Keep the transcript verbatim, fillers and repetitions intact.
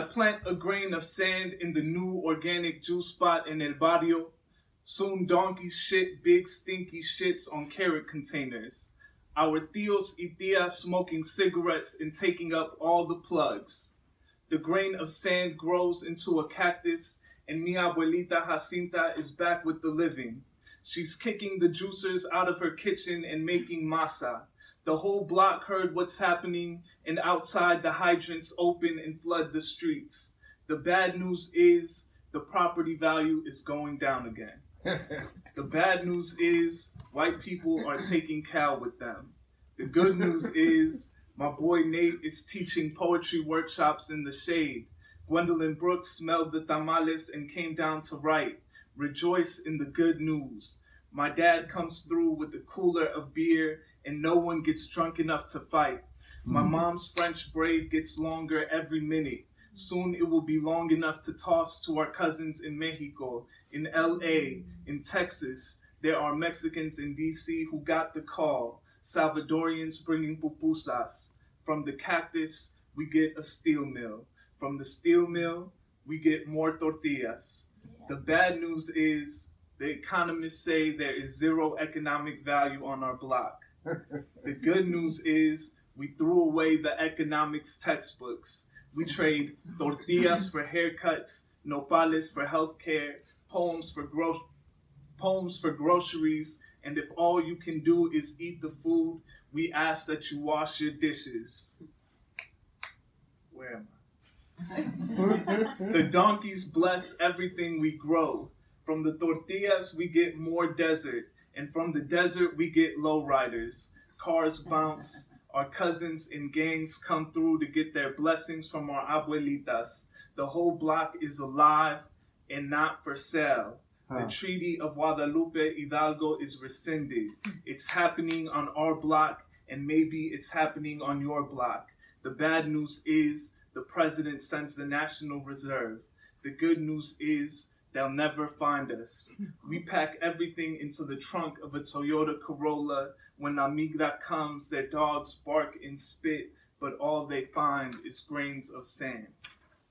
plant a grain of sand in the new organic juice spot in El Barrio. Soon donkeys shit big stinky shits on carrot containers. Our tios y tias smoking cigarettes and taking up all the plugs. The grain of sand grows into a cactus, and mi abuelita Jacinta is back with the living. She's kicking the juicers out of her kitchen and making masa. The whole block heard what's happening, and outside the hydrants open and flood the streets. The bad news is the property value is going down again. The bad news is white people are taking Cal with them. The good news is my boy Nate is teaching poetry workshops in the shade. Gwendolyn Brooks smelled the tamales and came down to write. Rejoice in the good news. My dad comes through with a cooler of beer and no one gets drunk enough to fight. My mom's French braid gets longer every minute. Soon it will be long enough to toss to our cousins in Mexico, in L A, in Texas. There are Mexicans in D C who got the call. Salvadorians bringing pupusas. From the cactus, we get a steel mill. From the steel mill, we get more tortillas. The bad news is the economists say there is zero economic value on our block. The good news is we threw away the economics textbooks. We trade tortillas for haircuts, nopales for healthcare, poems for gro- poems for groceries, and if all you can do is eat the food, we ask that you wash your dishes. Where am I? The donkeys bless everything we grow. From the tortillas, we get more desert, and from the desert, we get lowriders. Cars bounce. Our cousins in gangs come through to get their blessings from our abuelitas. The whole block is alive and not for sale. Huh. The Treaty of Guadalupe Hidalgo is rescinded. It's happening on our block, and maybe it's happening on your block. The bad news is the president sends the National Reserve. The good news is they'll never find us. We pack everything into the trunk of a Toyota Corolla. When La Migra comes, their dogs bark and spit, but all they find is grains of sand.